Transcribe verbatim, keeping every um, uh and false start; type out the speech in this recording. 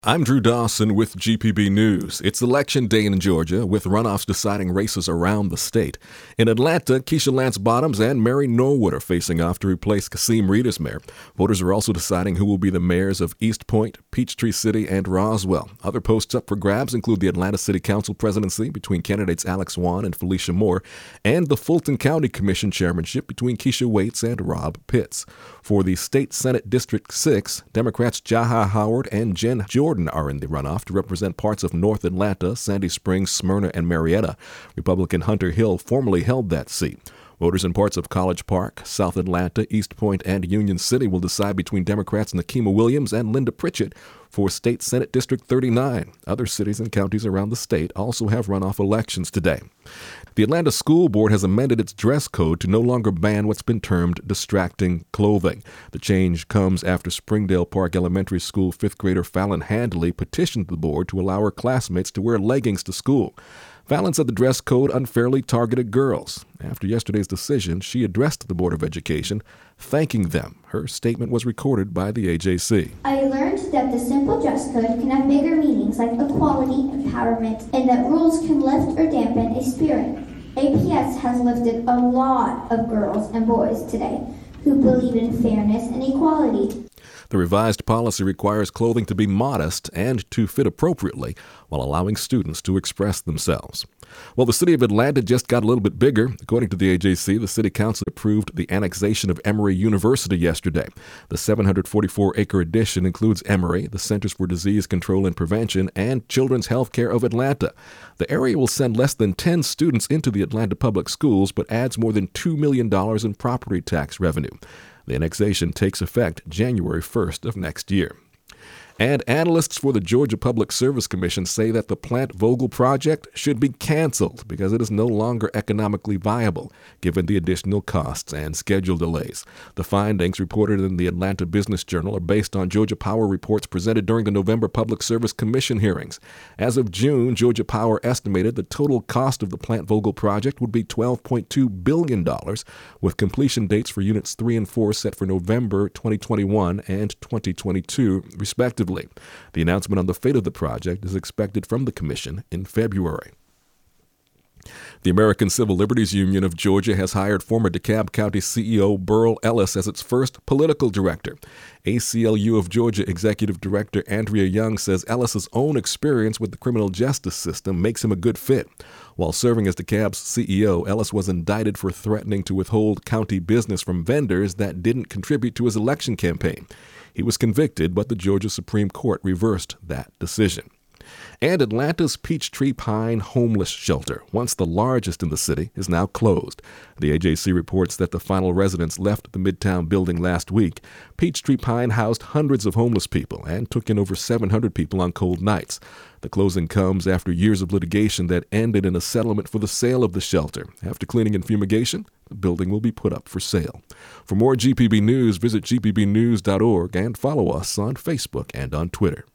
I'm Drew Dawson with G P B News. It's election day in Georgia, with runoffs deciding races around the state. In Atlanta, Keisha Lance Bottoms and Mary Norwood are facing off to replace Kasim Reed as mayor. Voters are also deciding who will be the mayors of East Point, Peachtree City, and Roswell. Other posts up for grabs include the Atlanta City Council presidency between candidates Alex Wan and Felicia Moore, and the Fulton County Commission chairmanship between Keisha Waits and Rob Pitts. For the State Senate District six, Democrats Jaha Howard and Jen Jordan are in the runoff to represent parts of North Atlanta, Sandy Springs, Smyrna, and Marietta. Republican Hunter Hill formerly held that seat. Voters in parts of College Park, South Atlanta, East Point, and Union City will decide between Democrats Nakima Williams and Linda Pritchett for State Senate District thirty-nine. Other cities and counties around the state also have runoff elections today. The Atlanta School Board has amended its dress code to no longer ban what's been termed distracting clothing. The change comes after Springdale Park Elementary School fifth grader Fallon Handley petitioned the board to allow her classmates to wear leggings to school. Fallon said the dress code unfairly targeted girls. After yesterday's decision, she addressed the Board of Education, thanking them. Her statement was recorded by the A J C. I learned that the simple dress code can have bigger meanings like equality, empowerment, and that rules can lift or dampen a spirit. A P S has lifted a lot of girls and boys today who believe in fairness and equality. The revised policy requires clothing to be modest and to fit appropriately while allowing students to express themselves. Well, the city of Atlanta just got a little bit bigger. According to the A J C, the city council approved the annexation of Emory University yesterday. The seven hundred forty-four acre addition includes Emory, the Centers for Disease Control and Prevention, and Children's Healthcare of Atlanta. The area will send less than ten students into the Atlanta Public Schools, but adds more than two million dollars in property tax revenue. The annexation takes effect January first of next year. And analysts for the Georgia Public Service Commission say that the Plant Vogtle project should be canceled because it is no longer economically viable, given the additional costs and schedule delays. The findings, reported in the Atlanta Business Journal, are based on Georgia Power reports presented during the November Public Service Commission hearings. As of June, Georgia Power estimated the total cost of the Plant Vogtle project would be twelve point two billion dollars, with completion dates for Units three and four set for November twenty twenty-one and twenty twenty-two, respectively. The announcement on the fate of the project is expected from the Commission in February. The American Civil Liberties Union of Georgia has hired former DeKalb County C E O Burl Ellis as its first political director. A C L U of Georgia Executive Director Andrea Young says Ellis's own experience with the criminal justice system makes him a good fit. While serving as DeKalb's C E O, Ellis was indicted for threatening to withhold county business from vendors that didn't contribute to his election campaign. He was convicted, but the Georgia Supreme Court reversed that decision. And Atlanta's Peachtree Pine Homeless Shelter, once the largest in the city, is now closed. The A J C reports that the final residents left the Midtown building last week. Peachtree Pine housed hundreds of homeless people and took in over seven hundred people on cold nights. The closing comes after years of litigation that ended in a settlement for the sale of the shelter. After cleaning and fumigation, the building will be put up for sale. For more G P B News, visit G P B news dot org and follow us on Facebook and on Twitter.